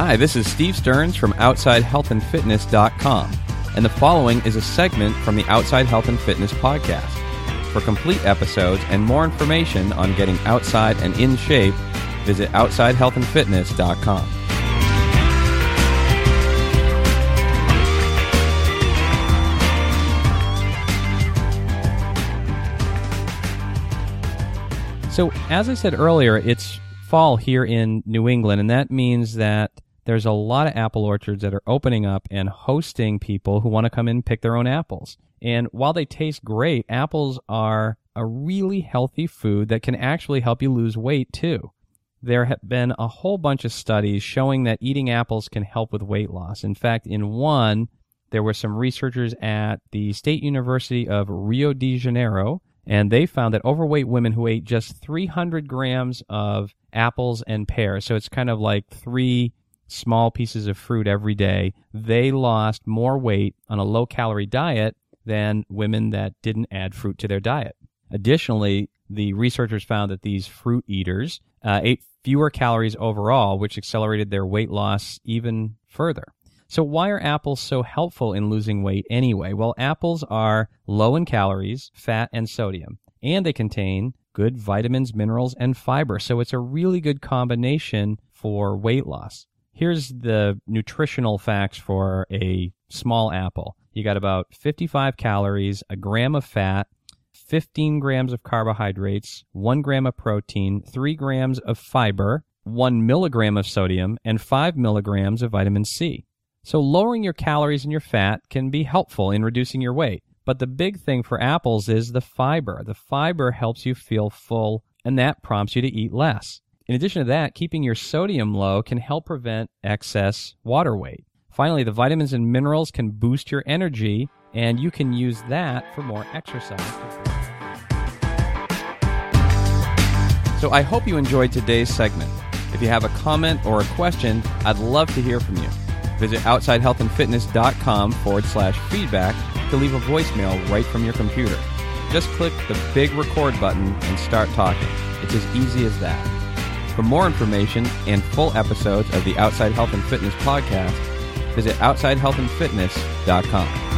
Hi, this is Steve Stearns from OutsideHealthAndFitness.com, and the following is a segment from the Outside Health and Fitness podcast. For complete episodes and more information on getting outside and in shape, visit OutsideHealthAndFitness.com. So, as I said earlier, it's fall here in New England, and that means that there's a lot of apple orchards that are opening up and hosting people who want to come in and pick their own apples. And while they taste great, apples are a really healthy food that can actually help you lose weight too. There have been a whole bunch of studies showing that eating apples can help with weight loss. In fact, in one, there were some researchers at the State University of Rio de Janeiro, and they found that overweight women who ate just 300 grams of apples and pears, so it's kind of like 3 small pieces of fruit every day, they lost more weight on a low-calorie diet than women that didn't add fruit to their diet. Additionally, the researchers found that these fruit eaters ate fewer calories overall, which accelerated their weight loss even further. So why are apples so helpful in losing weight anyway? Well, apples are low in calories, fat, and sodium, and they contain good vitamins, minerals, and fiber. So it's a really good combination for weight loss. Here's the nutritional facts for a small apple. You got about 55 calories, a gram of fat, 15 grams of carbohydrates, 1 gram of protein, 3 grams of fiber, 1 milligram of sodium, and 5 milligrams of vitamin C. So lowering your calories and your fat can be helpful in reducing your weight. But the big thing for apples is the fiber. The fiber helps you feel full, and that prompts you to eat less. In addition to that, keeping your sodium low can help prevent excess water weight. Finally, the vitamins and minerals can boost your energy, and you can use that for more exercise. So I hope you enjoyed today's segment. If you have a comment or a question, I'd love to hear from you. Visit OutsideHealthAndFitness.com/feedback to leave a voicemail right from your computer. Just click the big record button and start talking. It's as easy as that. For more information and full episodes of the Outside Health and Fitness podcast, visit OutsideHealthAndFitness.com.